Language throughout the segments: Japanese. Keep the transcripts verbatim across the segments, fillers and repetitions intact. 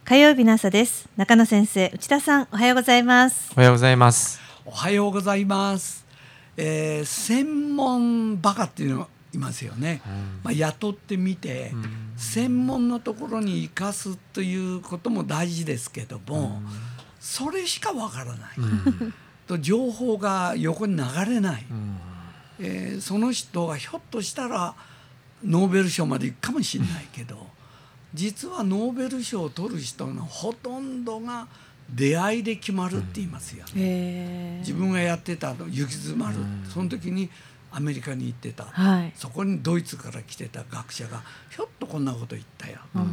火曜日の朝です。中野先生、内田さん、おはようございます。 おはようございます。 おはようございます。えー、専門バカっていうのがいますよね、うんまあ、雇ってみて、うん、専門のところに生かすということも大事ですけども、うん、それしかわからない、うん、と情報が横に流れない、うんえー、その人がひょっとしたらノーベル賞まで行くかもしれないけど、実はノーベル賞を取る人のほとんどが出会いで決まるって言いますよね、うん、自分がやってたの行き詰まる、うん、その時にアメリカに行ってた、はい、そこにドイツから来てた学者がひょっとこんなこと言ったよ、うん、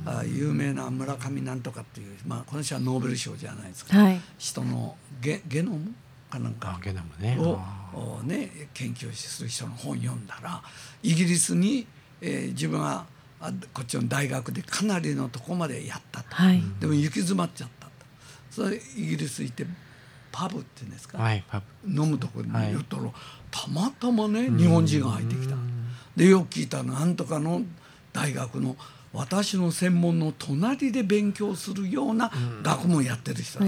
あ有名な村上なんとかっていう、まあ、この人はノーベル賞じゃないですか、はい、人の ゲ, ゲノムかなんかゲノム、ね、 を、ね、研究する人の本読んだら、イギリスに、えー、自分はこっちの大学でかなりのとこまでやったと、はい、でも行き詰まっちゃったと。それイギリス行ってパブっていうんですか、はい、パブ飲むところに言ったら、はい、たまたまね日本人が入ってきた。でよく聞いたの、なんとかの大学の私の専門の隣で勉強するような学問やってる人だから、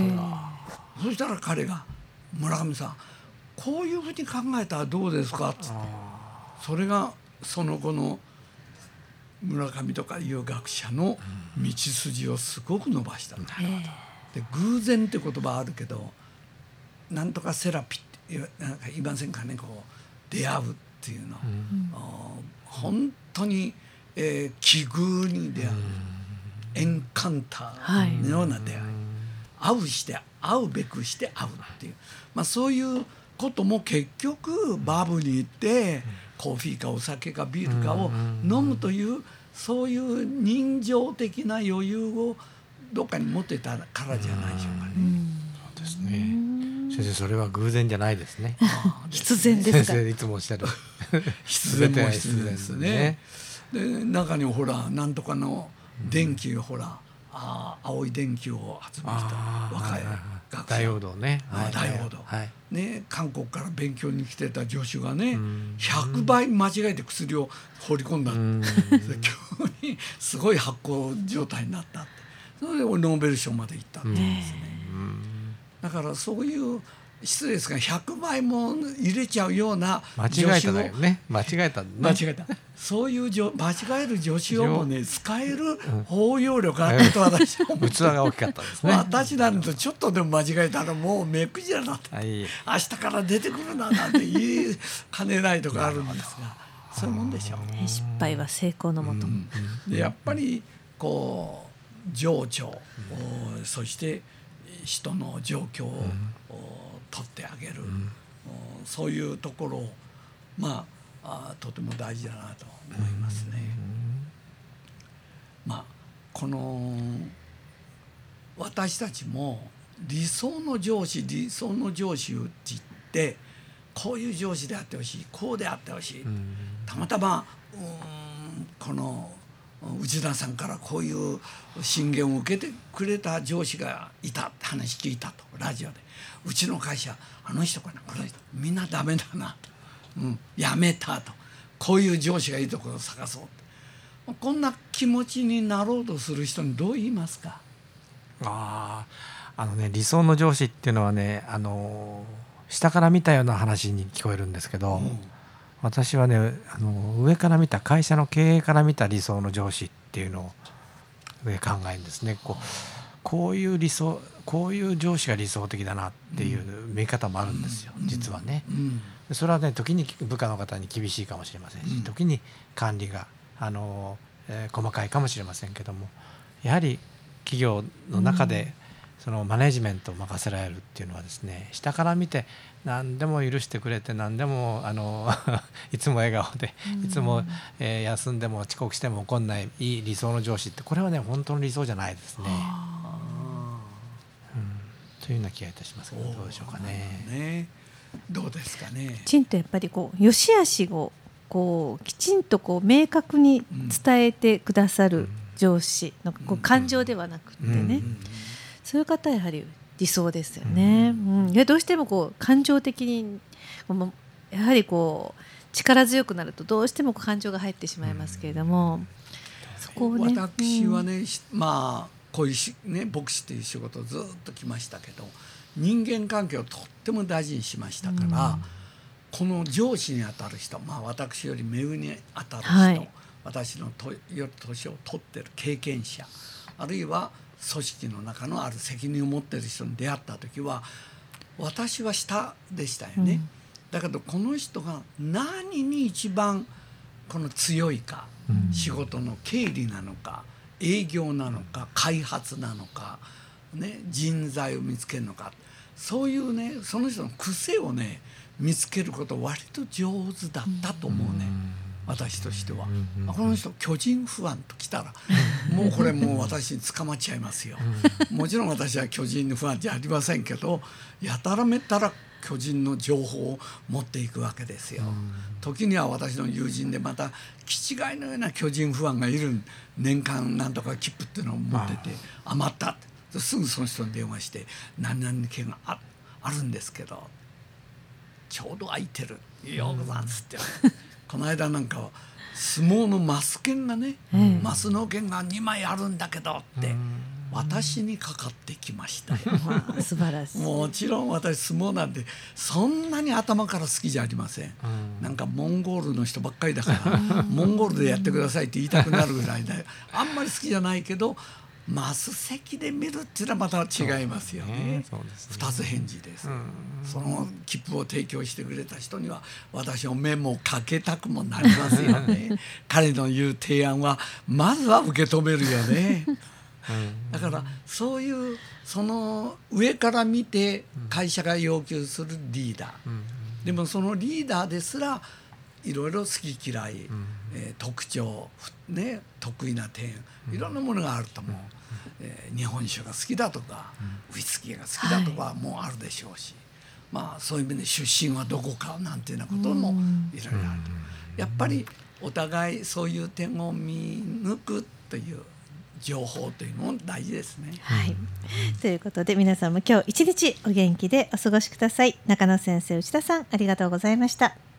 そしたら彼が村上さんこういうふうに考えたらどうですかっつって、それがその後の村上とかいう学者の道筋をすごく伸ばしたんだ、うん、で偶然って言葉あるけど、なんとかセラピってなんか言いませんかね、こう出会うっていうの、うん、本当に、えー、奇遇に出会う、うん、エンカンターのような出会い、はい、会うして会うべくして会うっていう、まあ、そういうことも結局バブに行ってコーヒーかお酒かビールかを飲むという、そういう人情的な余裕をどっかに持ってたからじゃないでしょうかね。 そうですね。先生、それは偶然じゃないですね。 必然ですか。 先生いつもおっしゃる必然も必然ですね。で中にほらなんとかの電気をほら、あ青い電気を発明した若い学者、 ダイオードね、 はい、ダイオード、はいね、韓国から勉強に来てた助手がね、ひゃくばい間違えて薬を放り込んだ、うん、急にすごい発酵状態になったって、それでノーベル賞まで行ったんですね、うん、だからそういう失礼ですがひゃくばいも入れちゃうような助手を間違えただよね、間違えた、ね、 間違えたそういう間違える助手をもね使える包容力があったと私は思って、 器が大きかったんですね。 私なんてちょっとでも間違えたらもう目くじらだって、はい、明日から出てくるななんて言いかねないとかあるんですが、そういうもんでしょう、 ね、失敗は成功のもと、うん、 でやっぱりこう情緒、うん、そして人の状況を、うん、取ってあげる、うん、そういうところをまあ、あとても大事だなと思いますね、うん、まあこの私たちも理想の上司理想の上司って言ってこういう上司であってほしい、こうであってほしい、うん、たまたまうーんこの内田さんからこういう進言を受けてくれた上司がいたって話聞いたとラジオで、うちの会社あの人かなこの人みんなダメだなと、うん、辞めたと、こういう上司がいいところを探そうと、こんな気持ちになろうとする人にどう言いますか。 ああのね、理想の上司っていうのはね、あの下から見たような話に聞こえるんですけど、うん、私はねあの上から見た会社の経営から見た理想の上司っていうのを考えるんですね。こう、こういう理想こういう上司が理想的だなっていう見方もあるんですよ、うん、実はね、うん、それはね時に部下の方に厳しいかもしれませんし、うん、時に管理があの、えー、細かいかもしれませんけども、やはり企業の中で、うん、そのマネジメントを任せられるっていうのはですね、下から見て何でも許してくれて何でもあのいつも笑顔でいつも、えー、休んでも遅刻しても怒んないいい理想の上司って、これはね本当の理想じゃないですね、うん、というような気がいたしますけど、どうでしょうか ね, ねどうですかね。 きちんとやっぱりこう良し悪しをこうきちんとこう明確に伝えてくださる上司のこう感情ではなくってね、うんうん、そういう方はやはり理想ですよね、うんうん、いやどうしてもこう感情的にやはりこう力強くなるとどうしても感情が入ってしまいますけれども、うん、そこをね、 私はね、うん、まあこういうし、ね、牧師という仕事をずっと来ましたけど、人間関係をとっても大事にしましたから、うん、この上司にあたる人、まあ、私より目上にあたる人、はい、私のとより年を取ってる経験者、あるいは組織の中のある責任を持っている人に出会った時は私は下でしたよね、うん、だけどこの人が何に一番この強いか、うん、仕事の経理なのか営業なのか開発なのか、ね、人材を見つけるのか、そういうねその人の癖をね見つけること割と上手だったと思うね、うん、私としては、うん、この人巨人ファンときたらもうこれもう私に捕まっちゃいますよもちろん私は巨人ファンじゃありませんけど、やたらめったら巨人の情報を持っていくわけですよ、うん、時には私の友人でまた気違いのような巨人ファンがいる、年間なんとか切符っていうのを持ってて余ったってすぐその人に電話して何々券が あ, あるんですけどちょうど空いてるようござんすって、うん、この間なんか相撲のマス券がね、うん、マスの券がにまいあるんだけどって、うん、私にかかってきましたよ素晴らしい。 もちろん私相撲なんてそんなに頭から好きじゃありません、うん、なんかモンゴールの人ばっかりだからモンゴールでやってくださいって言いたくなるぐらいであんまり好きじゃないけどマス席で見るっていうのはまた違いますよね。二つ返事です、うん、その切符を提供してくれた人には私もメモをかけたくもなりますよね彼の言う提案はまずは受け止めるよねだからそういうその上から見て会社が要求するリーダー、うん、でもそのリーダーですらいろいろ好き嫌い、うんえー、特徴、ね、得意な点いろんなものがあると思う、うんえー、日本酒が好きだとか、うん、ウイスキーが好きだとかもあるでしょうし、はいまあ、そういう意味で出身はどこかなんていうようなこともいろいろある、うん、やっぱりお互いそういう点を見抜くという情報というのも大事ですね。 はい、ということで皆さんも今日一日お元気でお過ごしください。中野先生、内田さんありがとうございました。